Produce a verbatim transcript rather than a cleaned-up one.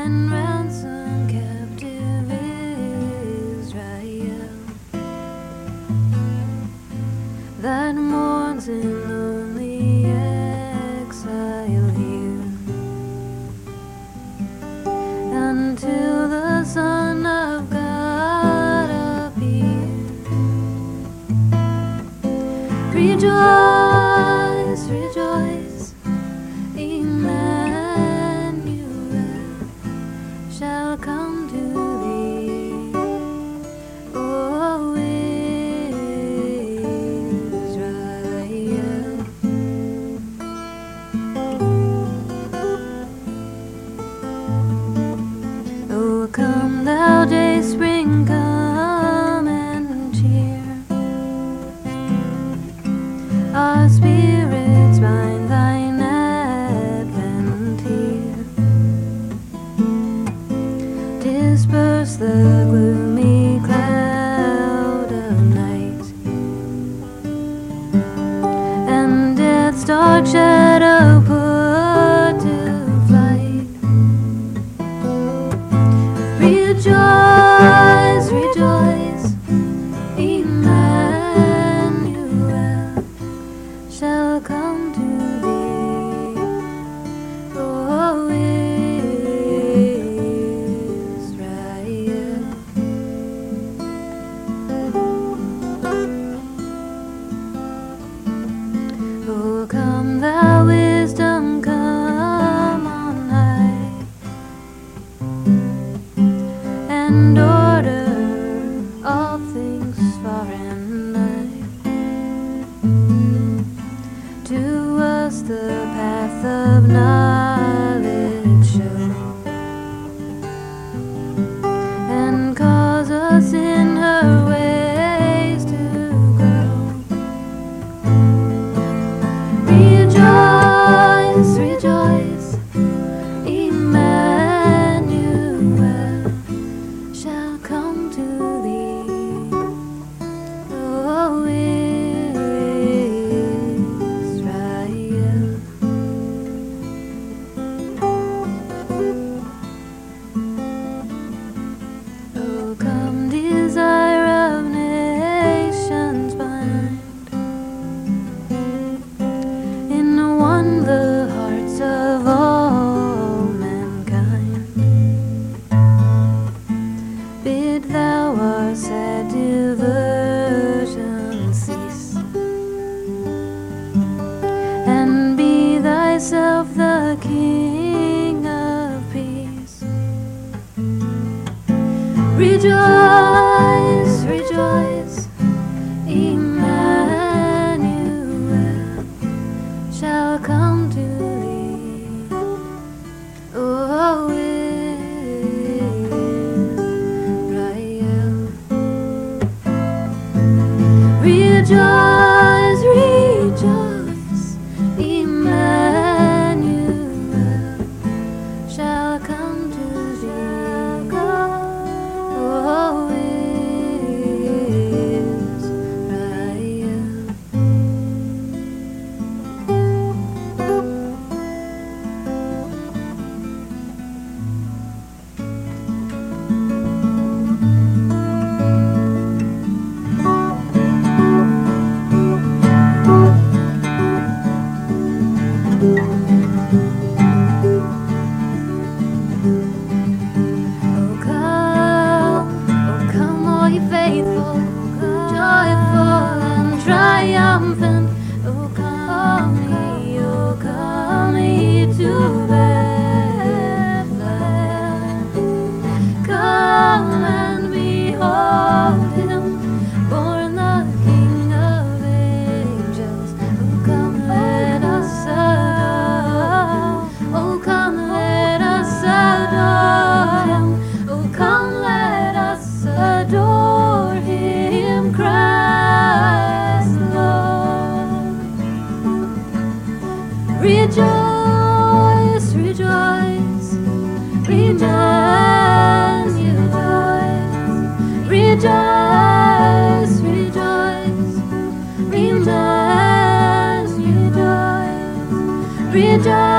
and ransom captive Israel that mourns in lonely exile here until the Son of God appear. Rejoice, rejoice, Emmanuel shall come to thee, O Israel. O come thou day spring, come and cheer our spirits, bind thine advent here. Disperse the gloomy cloud of night, and death's dark shadow put to flight. Rejoice, rejoice, Emmanuel shall come to thee, O Israel. O come thou wisdom, come on high, and order all things far and nigh. To us the path of knowledge show, and cause us in her ways to grow. Rejoice, rejoice, Emmanuel shall come to thee, O Israel. O come, desire of nations bind in one the hearts of all mankind. Bid thou our sad diversion cease, and be thyself the King of peace. Rejoice, rejoice, Emmanuel shall come to thee, O Israel. Rejoice, rejoice, Emmanuel shall come to thee, O Israel. Triumphant, O come ye, O come ye to Bethlehem. Come and behold him, born the King of angels. O come, let us adore. O come, let us adore him. O come, let us adore him, Christ Lord. Rejoice, rejoice, rejoice, rejoice, rejoice, rejoice, rejoice, rejoice.